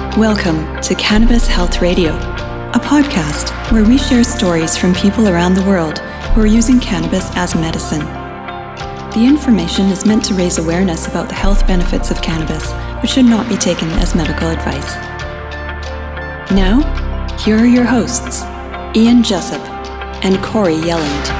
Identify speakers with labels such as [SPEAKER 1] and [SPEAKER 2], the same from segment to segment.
[SPEAKER 1] Welcome to Cannabis Health Radio, a podcast where we share stories from people around the world who are using cannabis as medicine. The information is meant to raise awareness about the health benefits of cannabis, but should not be taken as medical advice. Now, here are your hosts, Ian Jessup and Corey Yelland.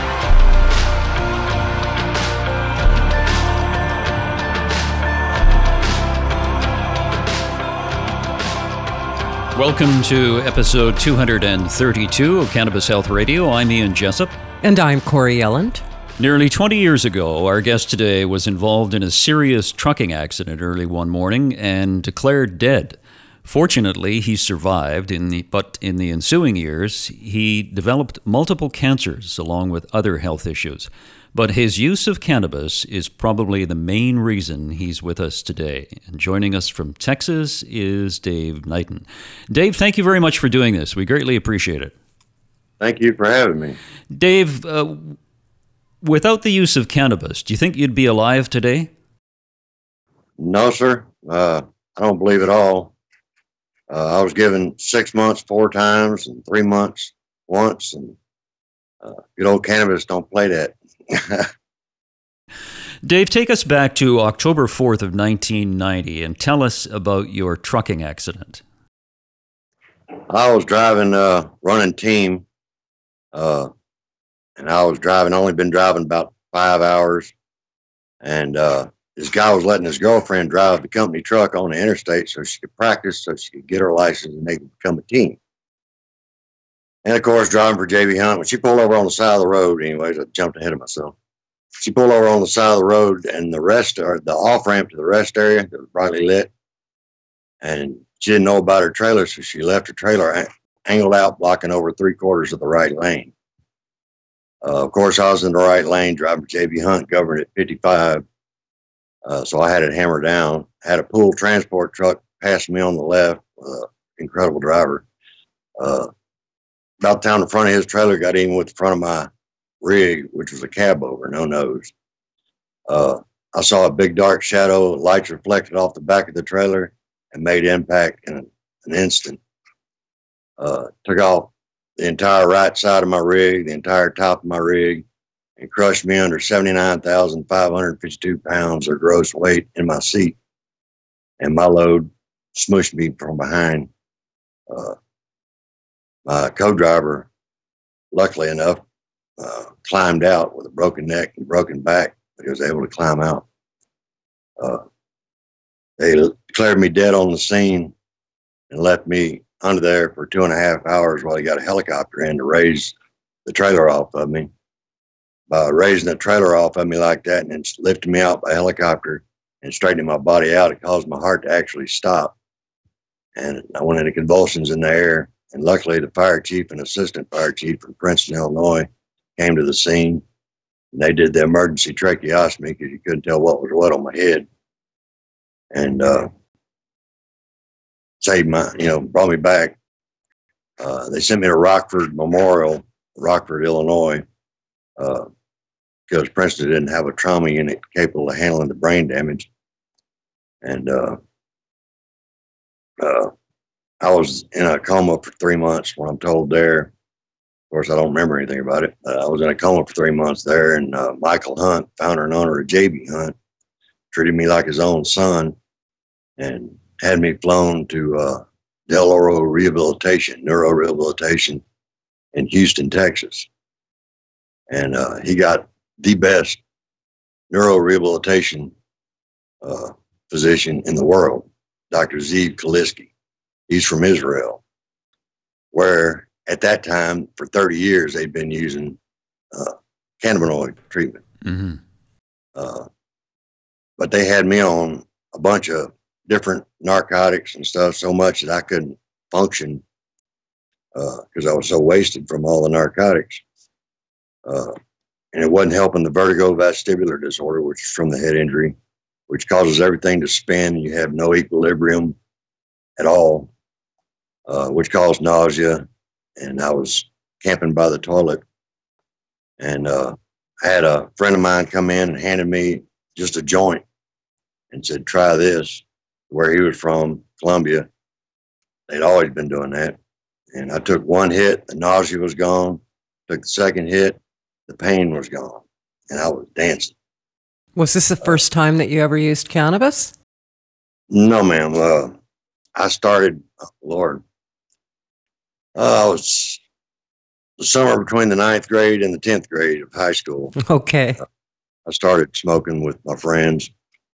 [SPEAKER 2] Welcome to episode 232 of Cannabis Health Radio. I'm Ian Jessup.
[SPEAKER 3] And I'm Corey Yelland.
[SPEAKER 2] Nearly 20 years ago, our guest today was involved in a serious trucking accident early one morning and declared dead. Fortunately, he survived, but in the ensuing years, he developed multiple cancers along with other health issues. But his use of cannabis is probably the main reason he's with us today. And joining us from Texas is Dave Knighton. Dave, thank you very much for doing this. We greatly appreciate it.
[SPEAKER 4] Thank you for having me.
[SPEAKER 2] Dave, without the use of cannabis, do you think you'd be alive today?
[SPEAKER 4] No, sir. I don't believe it all. I was given 6 months 4 times and 3 months once. And good old cannabis don't play that.
[SPEAKER 2] Dave, take us back to October 4th of 1990 and tell us about your trucking accident.
[SPEAKER 4] I was driving, running team, and I was driving, only been driving about 5 hours. And this guy was letting his girlfriend drive the company truck on the interstate so she could practice, so she could get her license and they could become a team. And of course, driving for J.B. Hunt, when she pulled over on the side of the road, anyways, I jumped ahead of myself. She pulled over on the side of the road, and the off ramp to the rest area that was brightly lit. And she didn't know about her trailer, so she left her trailer angled out, blocking over 3/4 of the right lane. Of course, I was in the right lane, driving for J.B. Hunt, governed at 55. So I had it hammered down. Had a pool transport truck passing me on the left, incredible driver. About the time the front of his trailer got even with the front of my rig, which was a cab over, no nose. I saw a big dark shadow, lights reflected off the back of the trailer and made impact in an instant. Took off the entire right side of my rig, the entire top of my rig, and crushed me under 79,552 pounds of gross weight in my seat. And my load smushed me from behind. My co-driver, luckily enough, climbed out with a broken neck and broken back, but he was able to climb out. They declared me dead on the scene and left me under there for 2.5 hours while he got a helicopter in to raise the trailer off of me. By raising the trailer off of me like that and then lifting me out by helicopter and straightening my body out, it caused my heart to actually stop. And I went into convulsions in the air. And luckily, the fire chief and assistant fire chief from Princeton, Illinois, came to the scene. And they did the emergency tracheostomy because you couldn't tell what was what on my head. And saved brought me back. They sent me to Rockford Memorial, Rockford, Illinois, because Princeton didn't have a trauma unit capable of handling the brain damage. And I was in a coma for 3 months when I'm told there. Of course, I don't remember anything about it. I was in a coma for 3 months there, and Michael Hunt, founder and owner of J.B. Hunt, treated me like his own son and had me flown to Del Oro Neurorehabilitation in Houston, Texas. And he got the best neurorehabilitation physician in the world, Dr. Zeev Kaliski. He's from Israel, where at that time, for 30 years, they'd been using cannabinoid treatment.
[SPEAKER 2] Mm-hmm.
[SPEAKER 4] But they had me on a bunch of different narcotics and stuff so much that I couldn't function because I was so wasted from all the narcotics. And it wasn't helping the vertigo vestibular disorder, which is from the head injury, which causes everything to spin. You have no equilibrium at all. Which caused nausea, and I was camping by the toilet. And I had a friend of mine come in and handed me just a joint and said, try this, where he was from, Colombia. they'd always been doing that. And I took one hit, the nausea was gone. Took the second hit, the pain was gone, and I was dancing.
[SPEAKER 3] Was this the first time that you ever used cannabis?
[SPEAKER 4] No, ma'am. I started, Lord, I was the summer between the 9th grade and the 10th grade of high school.
[SPEAKER 3] Okay.
[SPEAKER 4] I started smoking with my friends,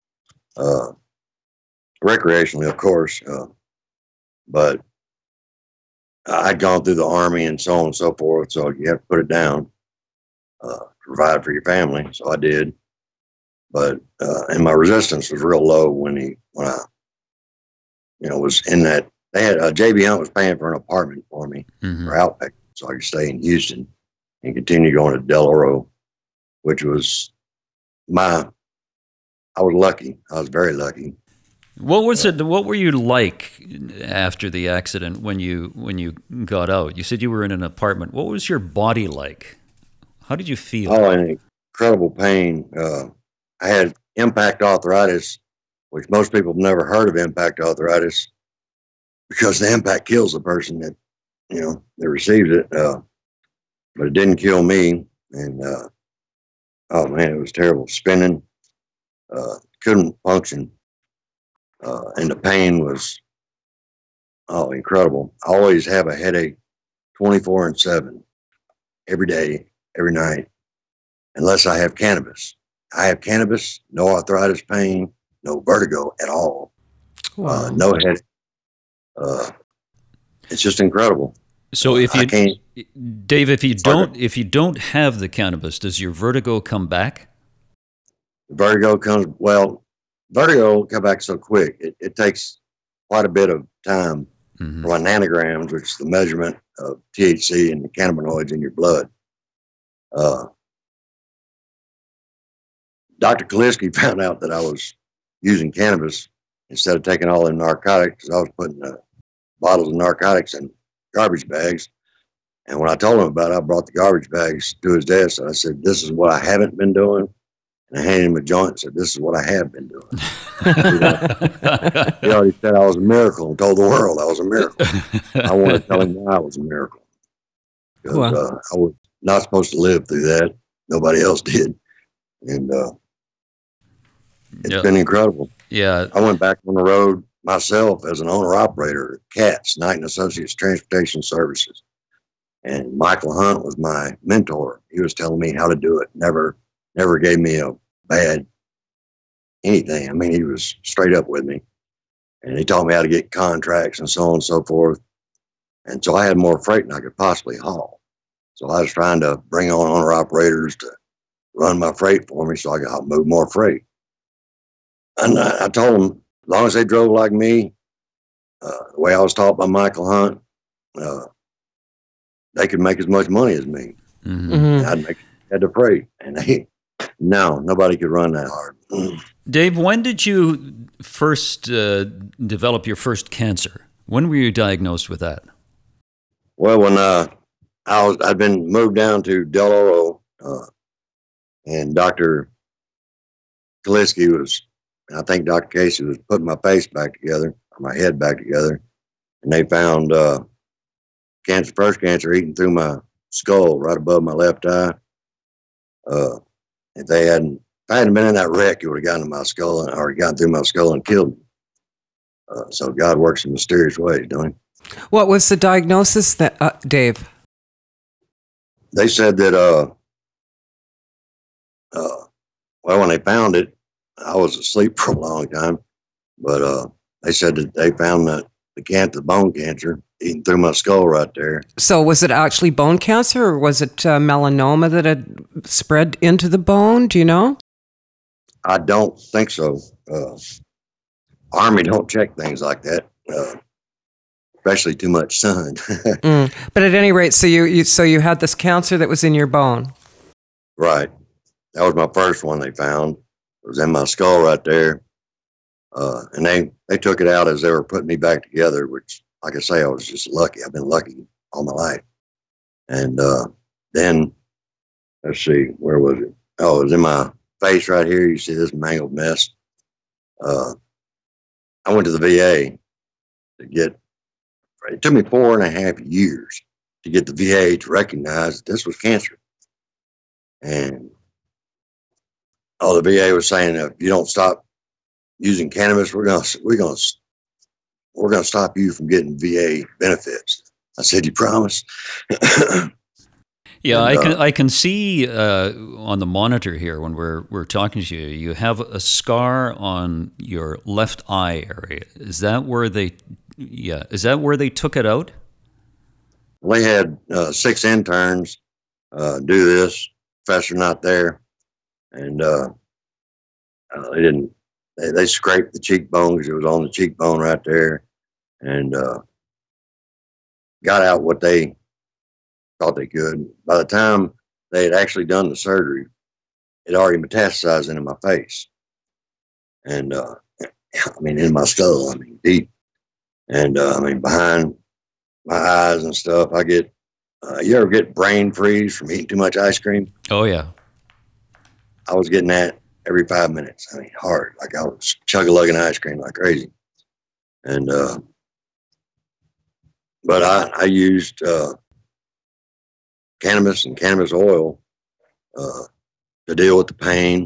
[SPEAKER 4] recreationally, of course, but I'd gone through the Army and so on and so forth, so you have to put it down, provide for your family. So I did, but and my resistance was real low when I, was in that. They had JB Hunt was paying for an apartment for me for Outback, so I could stay in Houston and continue going to Del Oro, which was I was lucky. I was very lucky.
[SPEAKER 2] What was it? What were you like after the accident when you got out? You said you were in an apartment. What was your body like? How did you feel?
[SPEAKER 4] Oh, an incredible pain. I had impact arthritis, which most people have never heard of impact arthritis because the impact kills the person that receives it. But it didn't kill me. And oh man, it was terrible. Spinning, couldn't function. And the pain was, incredible. I always have a headache 24/7, every day, every night, unless I have cannabis. I have cannabis, no arthritis pain, no vertigo at all.
[SPEAKER 3] Wow.
[SPEAKER 4] No head. It's just incredible.
[SPEAKER 2] So Dave, if you don't have the cannabis, does your vertigo come back?
[SPEAKER 4] Vertigo will come back so quick. It takes quite a bit of time for my nanograms, which is the measurement of THC and the cannabinoids in your blood. Dr. Kaliski found out that I was using cannabis instead of taking all the narcotics. I was putting bottles of narcotics in garbage bags. And when I told him about it, I brought the garbage bags to his desk. And I said, "This is what I haven't been doing." And I handed him a joint and said, "This is what I have been doing." He already said I was a miracle and told the world I was a miracle. I want to tell him why I was a miracle. Because I was not supposed to live through that. Nobody else did. And it's been incredible.
[SPEAKER 2] Yeah.
[SPEAKER 4] I went back on the road myself as an owner-operator at CATS, Knight and Associates Transportation Services. And Michael Hunt was my mentor. He was telling me how to do it. Never gave me a bad anything. I mean, he was straight up with me. And he taught me how to get contracts and so on and so forth. And so I had more freight than I could possibly haul. So I was trying to bring on owner-operators to run my freight for me so I could move more freight. And I told them, as long as they drove like me, the way I was taught by Michael Hunt, they could make as much money as me. And I'd had the freight. And nobody could run that hard.
[SPEAKER 2] Dave, when did you first develop your first cancer? When were you diagnosed with that?
[SPEAKER 4] Well, when I'd been moved down to Del Oro, and Dr. Kaliski I think Dr. Casey was putting my face back together, or my head back together, and they found first cancer eating through my skull right above my left eye. If I hadn't been in that wreck, it would have gotten to my skull or gotten through my skull and killed me. So God works in mysterious ways, don't he?
[SPEAKER 3] What was the diagnosis, Dave?
[SPEAKER 4] They said that, when they found it, I was asleep for a long time, but they said that they found the bone cancer eating through my skull right there.
[SPEAKER 3] So was it actually bone cancer, or was it melanoma that had spread into the bone? Do you know?
[SPEAKER 4] I don't think so. Army don't check things like that, especially too much sun.
[SPEAKER 3] But at any rate, so you had this cancer that was in your bone.
[SPEAKER 4] Right. That was my first one they found. It was in my skull right there. And they took it out as they were putting me back together, which, like I say, I was just lucky. I've been lucky all my life. And then, let's see, where was it? Oh, it was in my face right here. You see this mangled mess. I went to the VA to get It took me 4.5 years to get the VA to recognize that this was cancer. And the VA was saying, if you don't stop using cannabis, we're gonna stop you from getting VA benefits. I said, you promise?
[SPEAKER 2] Yeah,
[SPEAKER 4] And,
[SPEAKER 2] I can see on the monitor here when we're talking to you, you have a scar on your left eye area. Is that where they took it out?
[SPEAKER 4] They had 6 interns do this. Professor not there, and they didn't. They scraped the cheekbone because it was on the cheekbone right there, and got out what they thought they could. By the time they had actually done the surgery, it already metastasized into my face, and in my skull, deep, and behind my eyes and stuff. I get. You ever get brain freeze from eating too much ice cream?
[SPEAKER 2] Oh yeah.
[SPEAKER 4] I was getting that every 5 minutes. Hard, like I was chug-a-lugging ice cream like crazy, and but I used cannabis and cannabis oil to deal with the pain.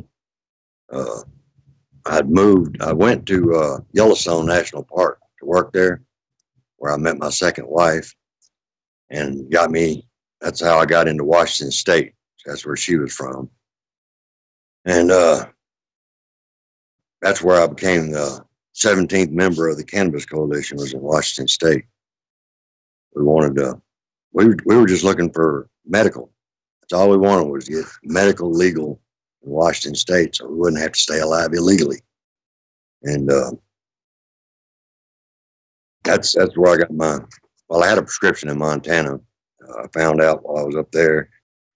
[SPEAKER 4] I went to Yellowstone National Park to work there, where I met my second wife, and that's how I got into Washington State. That's where she was from. And that's where I became the 17th member of the Cannabis Coalition, was in Washington State. We were just looking for medical. That's all we wanted, was to get medical legal in Washington State, so we wouldn't have to stay alive illegally. And that's where I got I had a prescription in Montana. I found out while I was up there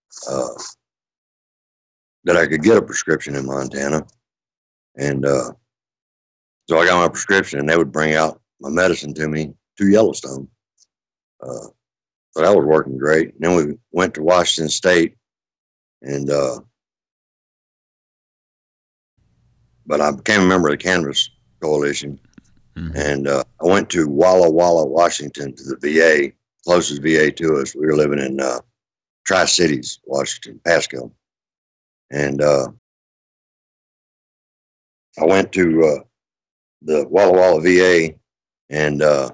[SPEAKER 4] that I could get a prescription in Montana. And so I got my prescription, and they would bring out my medicine to me to Yellowstone. So that was working great. And then we went to Washington State, and but I became a member of the Cannabis Coalition. Mm-hmm. And I went to Walla Walla, Washington, to the VA, closest VA to us. We were living in Tri-Cities, Washington, Pasco. And I went to the Walla Walla VA, and I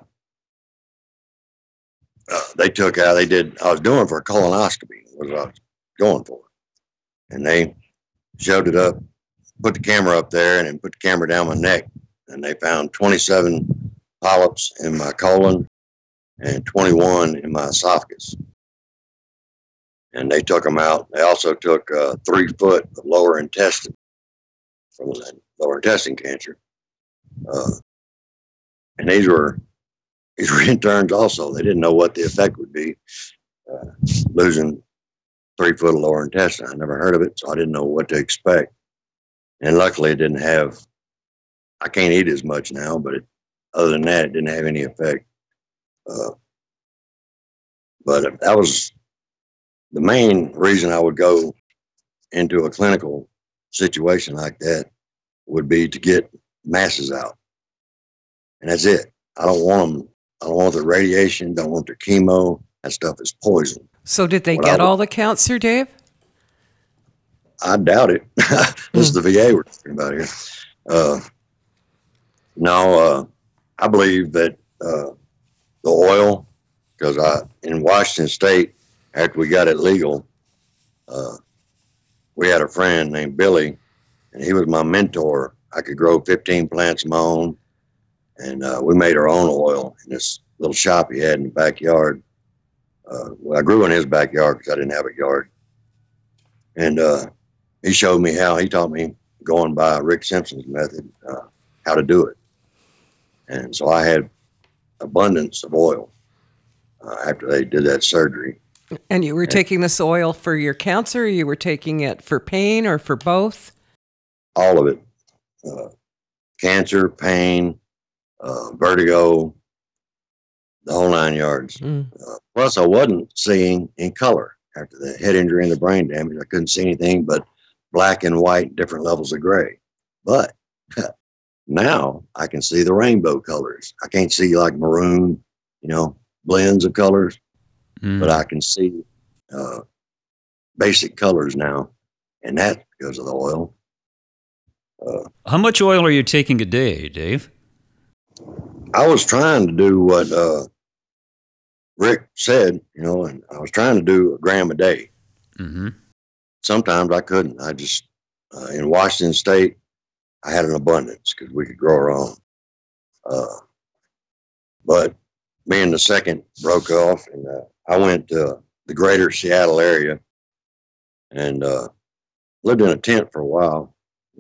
[SPEAKER 4] was doing for a colonoscopy, was what I was going for. And they showed it up, put the camera up there, and then put the camera down my neck. And they found 27 polyps in my colon and 21 in my esophagus. And they took them out. They also took 3 foot of lower intestine from the lower intestine cancer. And these were interns also. They didn't know what the effect would be, losing 3 foot of lower intestine. I never heard of it, so I didn't know what to expect. And luckily it didn't have, I can't eat as much now, but other than that, it didn't have any effect. But that was the main reason I would go into a clinical situation like that, would be to get masses out. And that's it. I don't want them. I don't want the radiation. Don't want their chemo. That stuff is poison.
[SPEAKER 3] So did they get all the cancer, Dave?
[SPEAKER 4] I doubt it. This is the VA we're talking about here. No, I believe that the oil, because in Washington State, after we got it legal, we had a friend named Billy, and he was my mentor. I could grow 15 plants of my own, and we made our own oil in this little shop he had in the backyard. I grew in his backyard because I didn't have a yard. And he showed me how. He taught me, going by Rick Simpson's method, how to do it. And so I had abundance of oil after they did that surgery.
[SPEAKER 3] And you were taking this oil for your cancer, or you were taking it for pain, or for both?
[SPEAKER 4] All of it. Cancer, pain, vertigo, the whole 9 yards. Plus, I wasn't seeing in color after the head injury and the brain damage. I couldn't see anything but black and white, different levels of gray. But now I can see the rainbow colors. I can't see like maroon blends of colors,
[SPEAKER 2] Mm.
[SPEAKER 4] but I can see basic colors now, and that's because of the oil.
[SPEAKER 2] How much oil are you taking a day, Dave?
[SPEAKER 4] I was trying to do what Rick said, and I was trying to do a gram a day.
[SPEAKER 2] Mm-hmm.
[SPEAKER 4] Sometimes I couldn't. I just, in Washington State, I had an abundance because we could grow our own. But me and the second broke off, and I went to the greater Seattle area and lived in a tent for a while.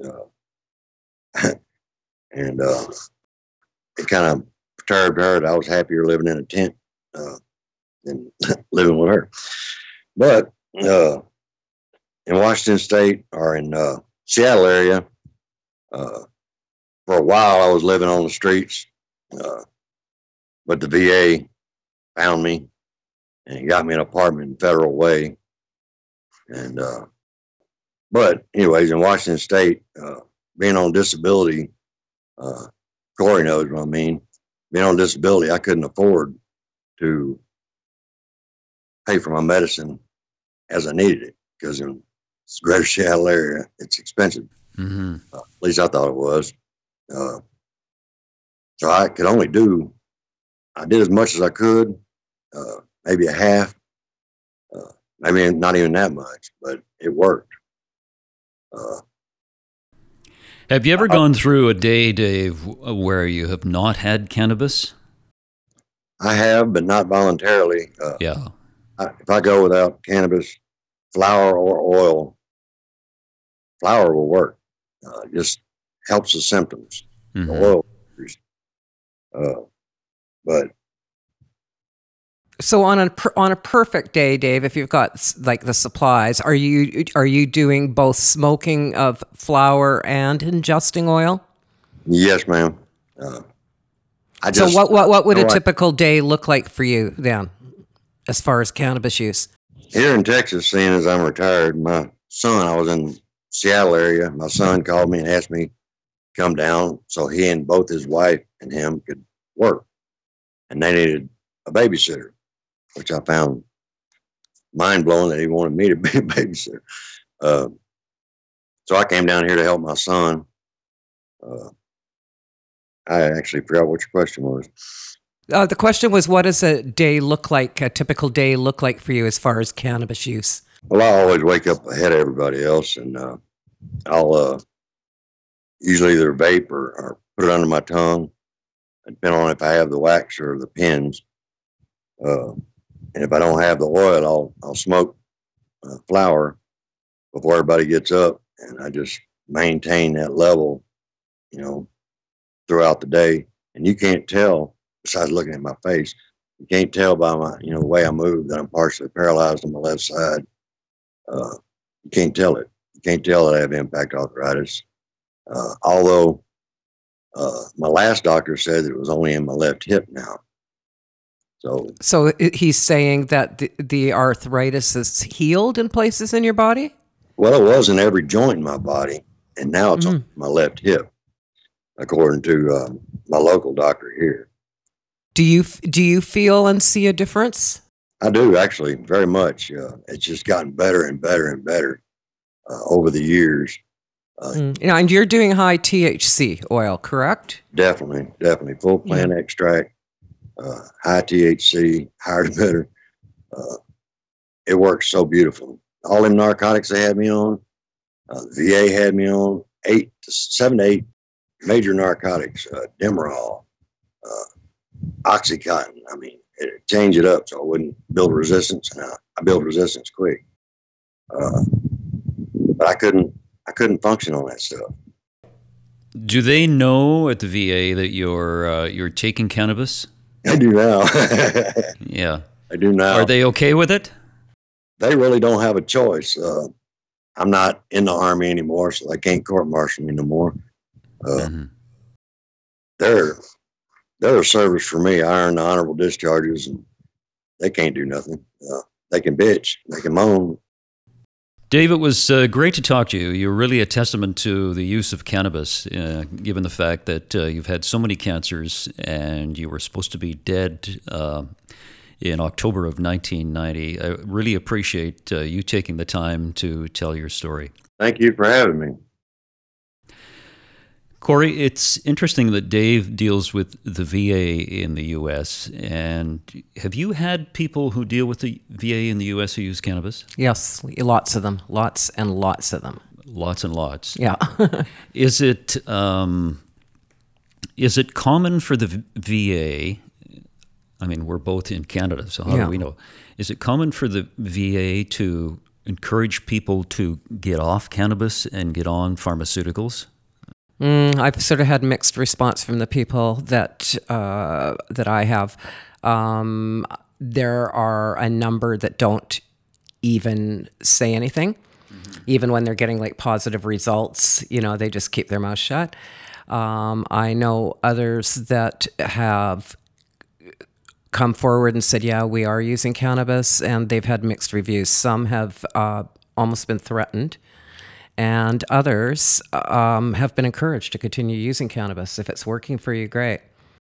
[SPEAKER 4] And it kind of perturbed her that I was happier living in a tent than living with her. But in Washington State or in Seattle area, for a while I was living on the streets, but the VA found me and got me an apartment in Federal Way. And but anyways, in Washington State, being on disability, Corey knows what I mean. Being on disability, I couldn't afford to pay for my medicine as I needed it because in the greater Seattle area, it's expensive.
[SPEAKER 2] Mm-hmm.
[SPEAKER 4] At least I thought it was. So I could only I did as much as I could, maybe a half, maybe not even that much, but it worked.
[SPEAKER 2] Have you ever gone through a day, Dave, where you have not had cannabis?
[SPEAKER 4] I have, but not voluntarily.
[SPEAKER 2] Yeah.
[SPEAKER 4] If I go without cannabis, flower or oil, flower will work. Just helps the symptoms.
[SPEAKER 2] Mm-hmm.
[SPEAKER 4] The oil, but
[SPEAKER 3] So on a perfect day, Dave, if you've got like the supplies, are you doing both smoking of flower and ingesting oil?
[SPEAKER 4] yes, ma'am.
[SPEAKER 3] So what would a typical day look like for you then, as far as cannabis use?
[SPEAKER 4] Here in Texas, seeing as I'm retired, my son, I was in Seattle area. My son called me and asked me to come down so he and both his wife and him could work, and they needed a babysitter, which I found mind blowing that he wanted me to be a babysitter. So I came down here to help my son. I actually forgot what your question was.
[SPEAKER 3] The question was, what does a typical day look like for you as far as cannabis use?
[SPEAKER 4] Well, I always wake up ahead of everybody else, and I'll usually either vape or put it under my tongue, depending on if I have the wax or the pins. And if I don't have the oil, I'll smoke flower before everybody gets up, and I just maintain that level, throughout the day. And you can't tell, besides looking at my face, you can't tell by my, the way I move that I'm partially paralyzed on my left side. You can't tell it. You can't tell that I have impact arthritis. Although my last doctor said that it was only in my left hip now. So
[SPEAKER 3] he's saying that the arthritis is healed in places in your body?
[SPEAKER 4] Well, it was in every joint in my body, and now it's on my left hip, according to my local doctor here.
[SPEAKER 3] Do you feel and see a difference?
[SPEAKER 4] I do, actually, very much. It's just gotten better and better and better over the years.
[SPEAKER 3] And you're doing high THC oil, correct?
[SPEAKER 4] Definitely. Full plant extract, high THC, higher the better. It works so beautiful. All them narcotics they had me on, the VA had me on 7 to 8 major narcotics, Demerol, Oxycontin. I mean, change it up so I wouldn't build resistance, and I build resistance quick. But I couldn't function on that stuff.
[SPEAKER 2] Do they know at the VA that you're taking cannabis?
[SPEAKER 4] I do now.
[SPEAKER 2] Yeah.
[SPEAKER 4] I do now.
[SPEAKER 2] Are they okay with it?
[SPEAKER 4] They really don't have a choice. I'm not in the Army anymore, so they can't court-martial me no more. They're a service for me. I earn the honorable discharges, and they can't do nothing. They can bitch, they can moan.
[SPEAKER 2] Dave, it was great to talk to you. You're really a testament to the use of cannabis, given the fact that you've had so many cancers and you were supposed to be dead in October of 1990. I really appreciate you taking the time to tell your story.
[SPEAKER 4] Thank you for having me.
[SPEAKER 2] Corey, it's interesting that Dave deals with the VA in the U.S. And have you had people who deal with the VA in the U.S. who use cannabis?
[SPEAKER 3] Yes, lots of them. Lots and lots of them.
[SPEAKER 2] Lots and lots.
[SPEAKER 3] Yeah.
[SPEAKER 2] Is it common for the VA? I mean, we're both in Canada, so how do we know? Is it common for the VA to encourage people to get off cannabis and get on pharmaceuticals?
[SPEAKER 3] I've sort of had mixed response from the people that I have. There are a number that don't even say anything, even when they're getting like positive results. They just keep their mouth shut. I know others that have come forward and said, "Yeah, we are using cannabis," and they've had mixed reviews. Some have almost been threatened. And others have been encouraged to continue using cannabis. If it's working for you, great.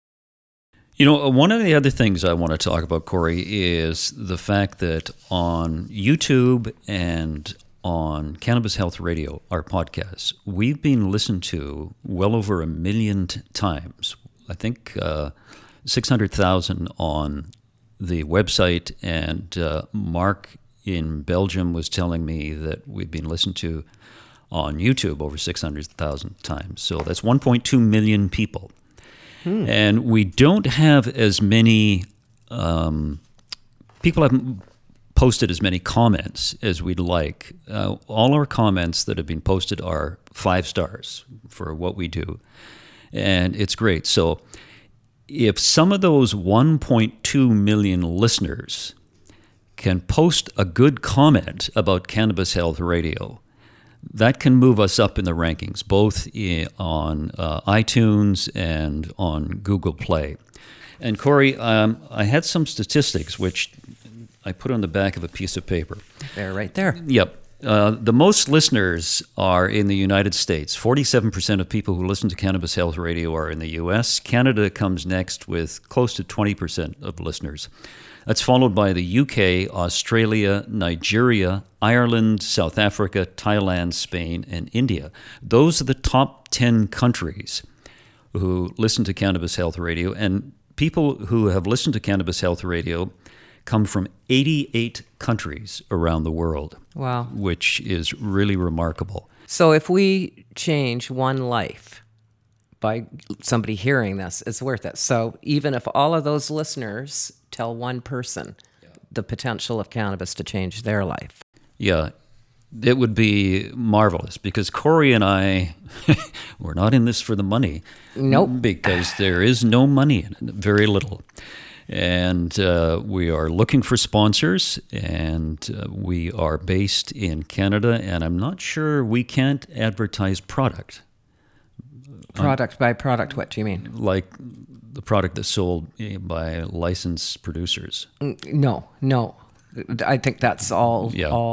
[SPEAKER 2] One of the other things I want to talk about, Corey, is the fact that on YouTube and on Cannabis Health Radio, our podcasts, we've been listened to well over 1 million times. I think 600,000 on the website, and Mark in Belgium was telling me that we've been listened to on YouTube over 600,000 times. So that's 1.2 million people. And we don't have as many, people haven't posted as many comments as we'd like. All our comments that have been posted are 5 stars for what we do. And it's great. So if some of those 1.2 million listeners can post a good comment about Cannabis Health Radio, that can move us up in the rankings, both on iTunes and on Google Play. And Corey, I had some statistics which I put on the back of a piece of paper.
[SPEAKER 3] They're right there.
[SPEAKER 2] Yep. The most listeners are in the United States. 47% of people who listen to Cannabis Health Radio are in the U.S. Canada comes next with close to 20% of listeners. That's followed by the UK, Australia, Nigeria, Ireland, South Africa, Thailand, Spain, and India. Those are the top 10 countries who listen to Cannabis Health Radio. And people who have listened to Cannabis Health Radio come from 88 countries around the world.
[SPEAKER 3] Wow.
[SPEAKER 2] Which is really remarkable.
[SPEAKER 3] So if we change one life by somebody hearing this, it's worth it. So even if all of those listeners tell one person the potential of cannabis to change their life. Yeah,
[SPEAKER 2] it would be marvelous, because Corey and I, we're not in this for the money.
[SPEAKER 3] Nope.
[SPEAKER 2] Because there is no money in it, very little. And we are looking for sponsors, and we are based in Canada, and I'm not sure we can't advertise product.
[SPEAKER 3] Product by product, what do you mean?
[SPEAKER 2] Like the product that's sold by licensed producers.
[SPEAKER 3] No. I think that's all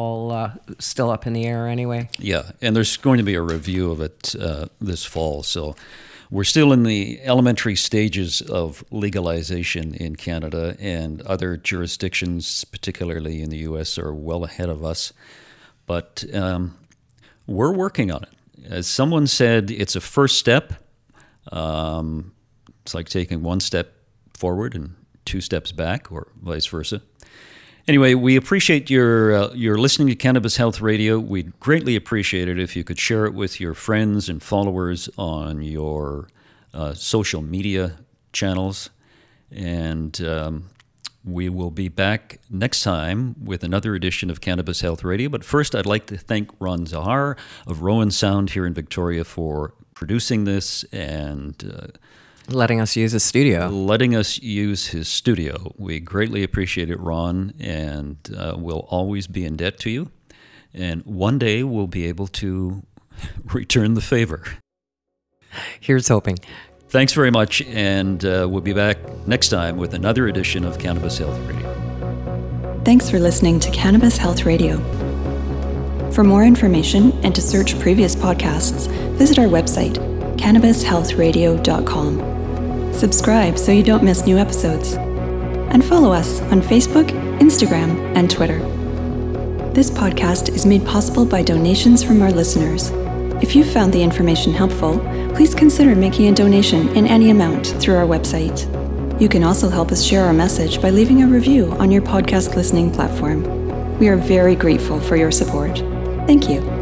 [SPEAKER 3] still up in the air anyway.
[SPEAKER 2] Yeah, and there's going to be a review of it this fall. So we're still in the elementary stages of legalization in Canada, and other jurisdictions, particularly in the U.S., are well ahead of us. But we're working on it. As someone said, it's a first step. It's like taking one step forward and 2 steps back, or vice versa. Anyway, we appreciate your listening to Cannabis Health Radio. We'd greatly appreciate it if you could share it with your friends and followers on your social media channels. And we will be back next time with another edition of Cannabis Health Radio. But first, I'd like to thank Ron Zahar of Rowan Sound here in Victoria for producing this and
[SPEAKER 3] letting us use his studio.
[SPEAKER 2] We greatly appreciate it, Ron, and we'll always be in debt to you. And one day we'll be able to return the favor.
[SPEAKER 3] Here's hoping.
[SPEAKER 2] Thanks very much, and we'll be back next time with another edition of Cannabis Health Radio.
[SPEAKER 1] Thanks for listening to Cannabis Health Radio. For more information and to search previous podcasts, visit our website, cannabishealthradio.com. Subscribe so you don't miss new episodes. And follow us on Facebook, Instagram, and Twitter. This podcast is made possible by donations from our listeners. If you found the information helpful, please consider making a donation in any amount through our website. You can also help us share our message by leaving a review on your podcast listening platform. We are very grateful for your support. Thank you.